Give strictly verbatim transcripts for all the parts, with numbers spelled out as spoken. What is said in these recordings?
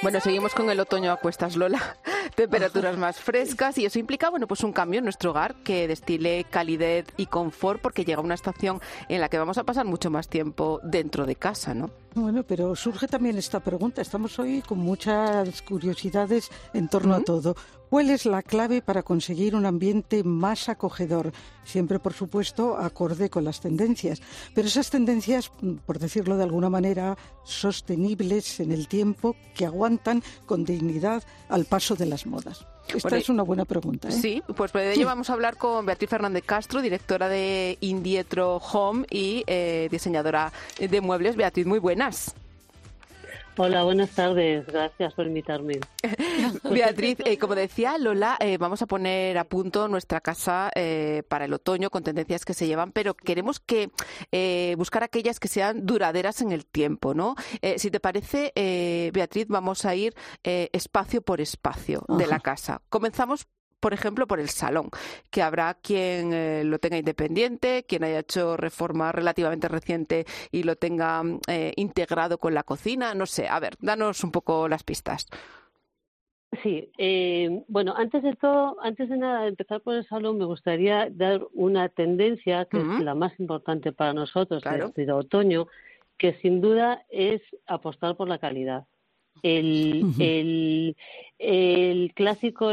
Bueno, seguimos con el otoño a cuestas, Lola. Temperaturas más frescas y eso implica, bueno, pues un cambio en nuestro hogar que destile calidez y confort porque llega una estación en la que vamos a pasar mucho más tiempo dentro de casa, ¿no? Bueno, pero surge también esta pregunta. Estamos hoy con muchas curiosidades en torno ¿Mm? a todo. ¿Cuál es la clave para conseguir un ambiente más acogedor? Siempre, por supuesto, acorde con las tendencias. Pero esas tendencias, por decirlo de alguna manera, sostenibles en el tiempo, que aguantan con dignidad al paso de las modas. Esta Bueno, es una buena pregunta, ¿eh? Sí, pues de ello vamos a hablar con Beatriz Fernández Castro, directora de Indietro Home y eh, diseñadora de muebles. Beatriz, muy buenas. Hola, buenas tardes. Gracias por invitarme. Beatriz, eh, como decía Lola, eh, vamos a poner a punto nuestra casa eh, para el otoño con tendencias que se llevan, pero queremos que eh, buscar aquellas que sean duraderas en el tiempo, ¿no? Eh, si te parece, eh, Beatriz, vamos a ir eh, espacio por espacio de la casa. Comenzamos por ejemplo, por el salón, que habrá quien eh, lo tenga independiente, quien haya hecho reforma relativamente reciente y lo tenga eh, integrado con la cocina, no sé. A ver, danos un poco las pistas. Sí, eh, bueno, antes de todo, antes de nada, de empezar por el salón, me gustaría dar una tendencia que Uh-huh. es la más importante para nosotros Claro. desde otoño, que sin duda es apostar por la calidad. El, el, el clásico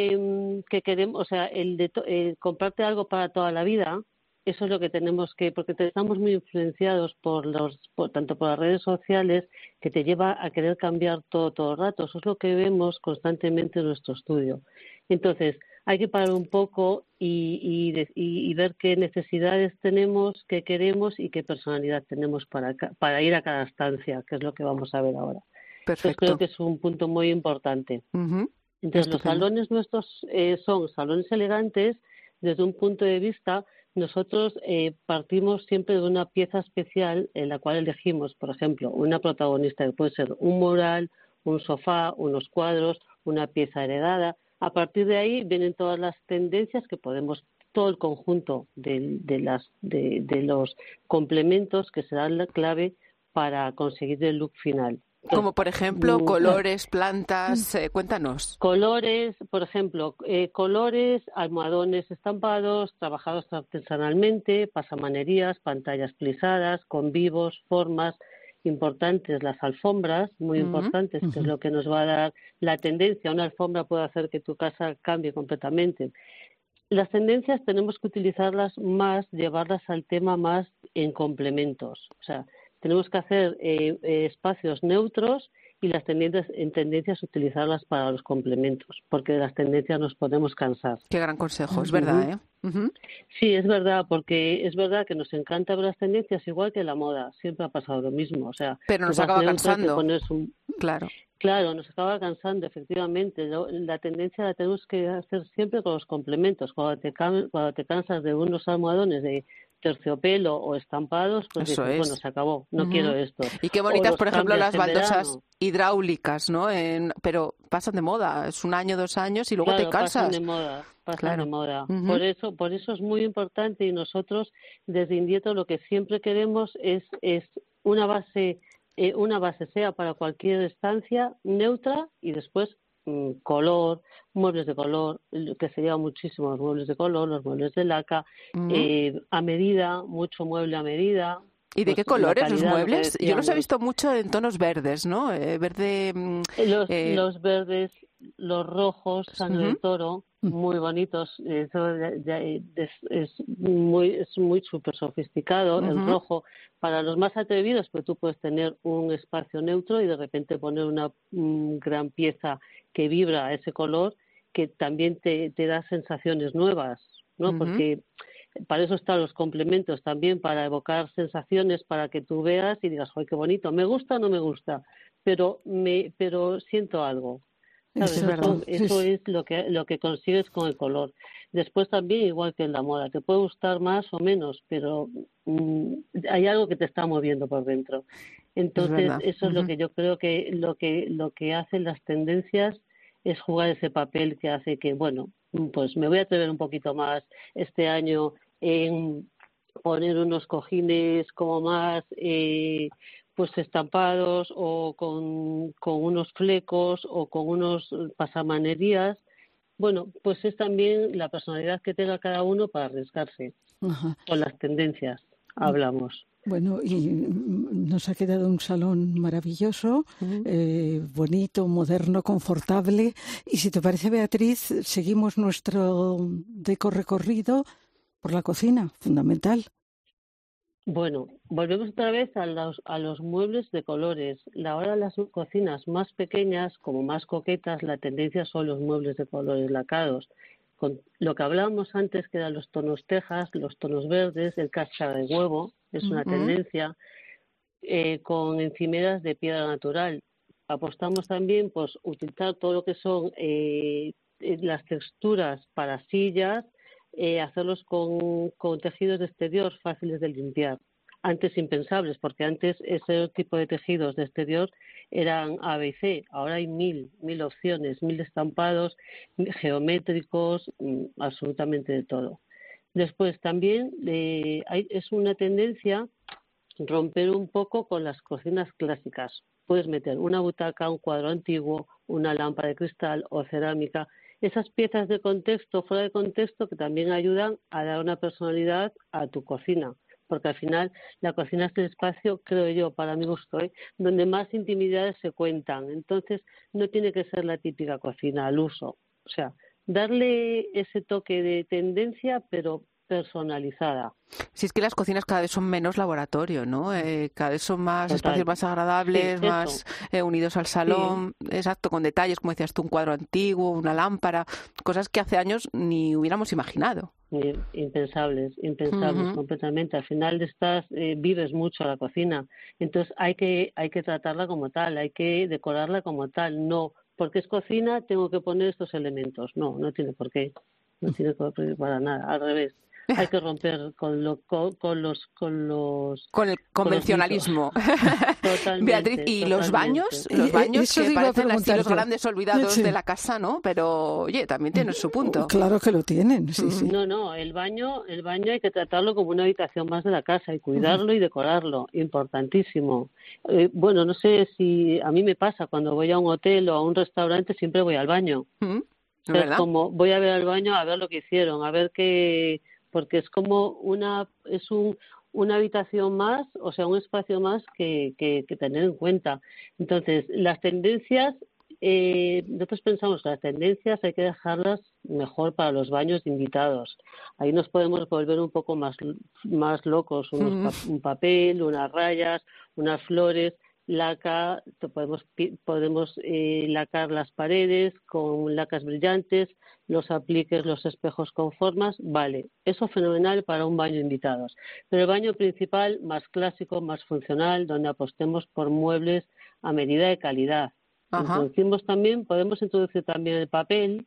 de que queremos, o sea, el de to, el comprarte algo para toda la vida, eso es lo que tenemos que, porque estamos muy influenciados por los, por, tanto por las redes sociales, que te lleva a querer cambiar todo, todo el rato. Eso es lo que vemos constantemente en nuestro estudio. Entonces, hay que parar un poco y, y, de, y, y ver qué necesidades tenemos, qué queremos y qué personalidad tenemos para, para ir a cada estancia, que es lo que vamos a ver ahora. Perfecto. Entonces creo que es un punto muy importante. Uh-huh. Entonces Estupendo. Los salones nuestros eh, son salones elegantes desde un punto de vista. Nosotros eh, partimos siempre de una pieza especial en la cual elegimos, por ejemplo, una protagonista que puede ser un mural, un sofá, unos cuadros, una pieza heredada. A partir de ahí vienen todas las tendencias que podemos, todo el conjunto de, de, las, de, de los complementos que serán la clave para conseguir el look final. Entonces, como por ejemplo colores, plantas, eh, cuéntanos. Colores, por ejemplo, eh, colores, almohadones estampados, trabajados artesanalmente, pasamanerías, pantallas plisadas, con vivos, formas importantes, las alfombras, muy uh-huh. importantes, que es lo que nos va a dar la tendencia. Una alfombra puede hacer que tu casa cambie completamente. Las tendencias tenemos que utilizarlas más, llevarlas al tema más en complementos, o sea, tenemos que hacer eh, eh, espacios neutros y las tendencias, en tendencias utilizarlas para los complementos, porque de las tendencias nos podemos cansar. Qué gran consejo, es verdad, uh-huh. ¿eh? Uh-huh. Sí, es verdad, porque es verdad que nos encanta ver las tendencias igual que la moda, siempre ha pasado lo mismo, o sea, pero nos acaba neutro, cansando. Pones un... Claro. Claro, nos acaba cansando, efectivamente. La tendencia la tenemos que hacer siempre con los complementos. Cuando te, cuando te cansas de unos almohadones de terciopelo o estampados, pues Eso dices, es. bueno, se acabó, no uh-huh. quiero esto. Y qué bonitas, por ejemplo, las baldosas verano. hidráulicas, ¿no? En, pero pasan de moda, es un año, dos años y luego claro, te cansas. pasan de moda, pasan claro. de moda. Uh-huh. Por eso, por eso es muy importante y nosotros desde Indietro lo que siempre queremos es, es una base, eh, una base sea para cualquier estancia neutra y después color, muebles de color, que se llevan muchísimo los muebles de color, los muebles de laca, uh-huh. eh, a medida, mucho mueble a medida. ¿Y de pues, qué colores calidad, los muebles? Yo Yo los he visto mucho en tonos verdes, ¿no? Eh, verde... Los, eh... los verdes, los rojos, sangre uh-huh. de toro, muy bonitos. Eso ya, ya es, es muy es muy súper sofisticado, uh-huh. el rojo. Para los más atrevidos, pues tú puedes tener un espacio neutro y de repente poner una um, gran pieza que vibra a ese color, que también te, te da sensaciones nuevas, ¿no? Uh-huh. Porque para eso están los complementos también, para evocar sensaciones, para que tú veas y digas, ¡ay, qué bonito! ¿Me gusta o no me gusta? Pero me pero siento algo. ¿Sabes? Es eso eso es lo que lo que consigues con el color. Después también, igual que en la moda, te puede gustar más o menos, pero mmm, hay algo que te está moviendo por dentro. Entonces, es eso uh-huh. es lo que yo creo que lo que lo que hacen las tendencias es jugar ese papel que hace que, bueno, pues me voy a atrever un poquito más este año en poner unos cojines como más, eh, pues estampados o con, con unos flecos o con unos pasamanerías. Bueno, pues es también la personalidad que tenga cada uno para arriesgarse. Ajá. Con las tendencias hablamos. Bueno, y nos ha quedado un salón maravilloso, uh-huh. eh, bonito, moderno, confortable. Y si te parece, Beatriz, seguimos nuestro deco recorrido por la cocina, fundamental. Bueno, volvemos otra vez a los, a los muebles de colores. Ahora las cocinas más pequeñas, como más coquetas, la tendencia son los muebles de colores lacados. Con lo que hablábamos antes, que eran los tonos tejas, los tonos verdes, el cáscara de huevo, es una uh-huh. tendencia, eh, con encimeras de piedra natural. Apostamos también pues utilizar todo lo que son eh, las texturas para sillas, eh, hacerlos con, con tejidos de exterior fáciles de limpiar. Antes impensables, porque antes ese tipo de tejidos de exterior eran A, B y C. Ahora hay mil, mil opciones, mil estampados geométricos, absolutamente de todo. Después también eh, hay, es una tendencia romper un poco con las cocinas clásicas. Puedes meter una butaca, un cuadro antiguo, una lámpara de cristal o cerámica. Esas piezas de contexto, fuera de contexto, que también ayudan a dar una personalidad a tu cocina. Porque al final la cocina es el espacio, creo yo, para mi gusto, ¿eh? donde más intimidades se cuentan. Entonces, no tiene que ser la típica cocina al uso. O sea, darle ese toque de tendencia, pero personalizada. Si es que las cocinas cada vez son menos laboratorio, ¿no? Eh, cada vez son más Total. espacios más agradables, sí, más eh, unidos al salón, sí. Exacto, con detalles, como decías tú, un cuadro antiguo, una lámpara, cosas que hace años ni hubiéramos imaginado. Impensables, impensables uh-huh. completamente. Al final estás, eh, vives mucho la cocina, entonces hay que hay que tratarla como tal, hay que decorarla como tal. No, porque es cocina tengo que poner estos elementos. No, no tiene por qué, no tiene por qué para nada. Al revés. Hay que romper con, lo, con, con los con los con el convencionalismo. Totalmente, Beatriz, y totalmente. los baños, los baños Eso que parecen los yo. grandes olvidados sí. de la casa, ¿no? Pero oye, también tienen su punto. Claro que lo tienen, sí, sí. No, no, el baño, el baño hay que tratarlo como una habitación más de la casa y cuidarlo y decorarlo, importantísimo. Eh, bueno, no sé si a mí me pasa cuando voy a un hotel o a un restaurante siempre voy al baño. ¿Mm? O sea, es como voy a ver al baño a ver lo que hicieron, a ver qué, porque es como una es un una habitación más, o sea, un espacio más que, que, que tener en cuenta. Entonces, las tendencias, eh, nosotros pensamos que las tendencias hay que dejarlas mejor para los baños de invitados. Ahí nos podemos volver un poco más, más locos, unos, mm. un papel, unas rayas, unas flores, laca, podemos, podemos eh, lacar las paredes con lacas brillantes, los apliques, los espejos con formas, vale, eso fenomenal para un baño de invitados. Pero el baño principal, más clásico, más funcional, donde apostemos por muebles a medida de calidad. Introducimos también, podemos introducir también el papel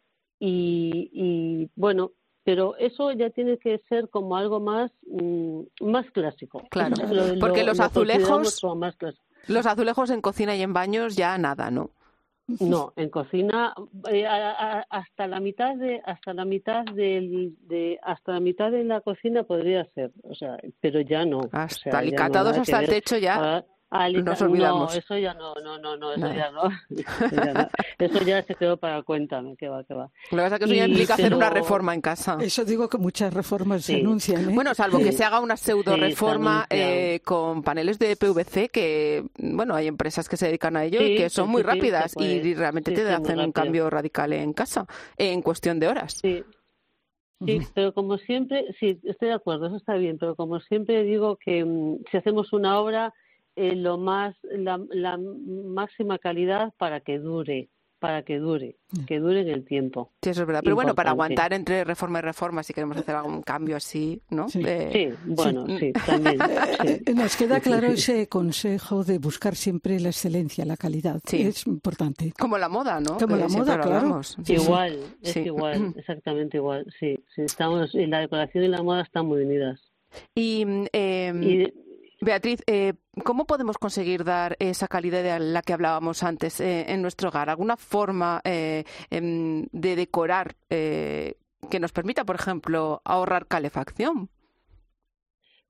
y, y bueno, pero eso ya tiene que ser como algo más, mmm, más clásico. Claro, lo, porque lo, los lo azulejos, más los azulejos en cocina y en baños ya nada, ¿no? No, en cocina eh, a, a, hasta la mitad de hasta la mitad del, de hasta la mitad de la cocina podría ser, o sea, pero ya no. Hasta o sea, alicatados no hasta el techo ya. Ahora, Alica, nos olvidamos. No, eso ya no, no, no, no, eso no. ya no. Eso ya, no. Eso ya se quedó para cuéntame, que va, que va. Lo que pasa es que eso ya implica pero... hacer una reforma en casa. Eso digo que muchas reformas sí. se anuncian, ¿eh? Bueno, salvo que se haga una pseudo reforma sí, eh, con paneles de P V C, que, bueno, hay empresas que se dedican a ello sí, y que son sí, muy sí, rápidas puede, y realmente sí, te sí, hacen un cambio radical en casa, en cuestión de horas. Sí. Sí, pero como siempre, sí, estoy de acuerdo, eso está bien, pero como siempre digo que um, si hacemos una obra, eh, lo más, la, la máxima calidad para que dure, para que dure, que dure en el tiempo. Sí, eso es verdad. Pero bueno, para aguantar entre reforma y reforma, si queremos hacer algún cambio así, ¿no? Sí, eh, sí bueno, sí, sí también. Sí. Nos queda claro ese consejo de buscar siempre la excelencia, la calidad. Sí. Es importante. Como la moda, ¿no? Como que la moda, claro. Sí, igual, sí. es sí. igual, exactamente igual. Sí, sí, estamos, y la decoración y la moda están muy unidas. Y... Eh, y Beatriz, eh, ¿cómo podemos conseguir dar esa calidad de la que hablábamos antes eh, en nuestro hogar? ¿Alguna forma eh, eh, de decorar eh, que nos permita, por ejemplo, ahorrar calefacción?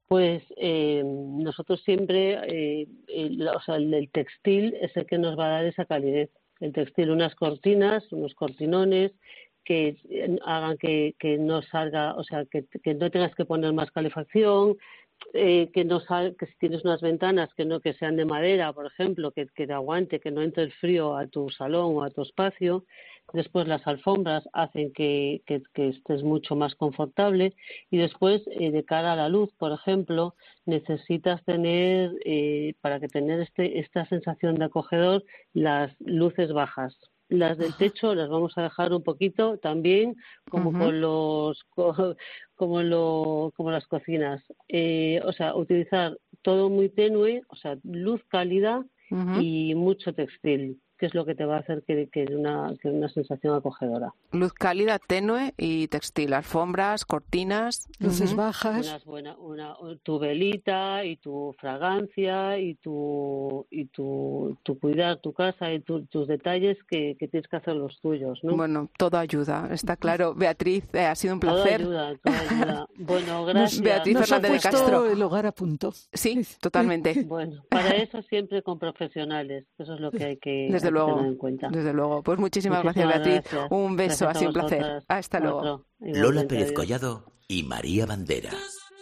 Pues eh, nosotros siempre, eh, el, o sea, el, el textil es el que nos va a dar esa calidez. El textil, unas cortinas, unos cortinones que hagan que, que no salga, o sea, que, que no tengas que poner más calefacción, eh, que no sal, que si tienes unas ventanas que no que sean de madera, por ejemplo, que, que te aguante, que no entre el frío a tu salón o a tu espacio. Después las alfombras hacen que, que, que estés mucho más confortable y después eh, de cara a la luz, por ejemplo, necesitas tener, eh, para que tener este, esta sensación de acogedor, las luces bajas. Las del techo las vamos a dejar un poquito también, como uh-huh. con los co, como lo, como las cocinas. Eh, o sea, utilizar todo muy tenue, o sea, luz cálida uh-huh. y mucho textil, que es lo que te va a hacer que, que una que una sensación acogedora. Luz cálida, tenue y textil, alfombras, cortinas, luces uh-huh. bajas. Unas buena, una, tu velita y tu fragancia y tu y tu, tu cuidar tu casa y tu, tus detalles que, que tienes que hacer los tuyos, ¿no? Bueno, todo ayuda, está claro. Beatriz, eh, ha sido un placer. Todo ayuda, todo ayuda. Bueno, gracias. Beatriz Nos Fernández ha de Castro. el hogar a punto. Sí, totalmente. Bueno, para eso siempre con profesionales, eso es lo que hay que, desde hay luego, que tener en cuenta. Desde luego. Pues muchísimas, muchísimas gracias, Beatriz. Gracias. Un beso, gracias ha sido un placer. Hasta luego. Lola Pérez Collado y María Banderas.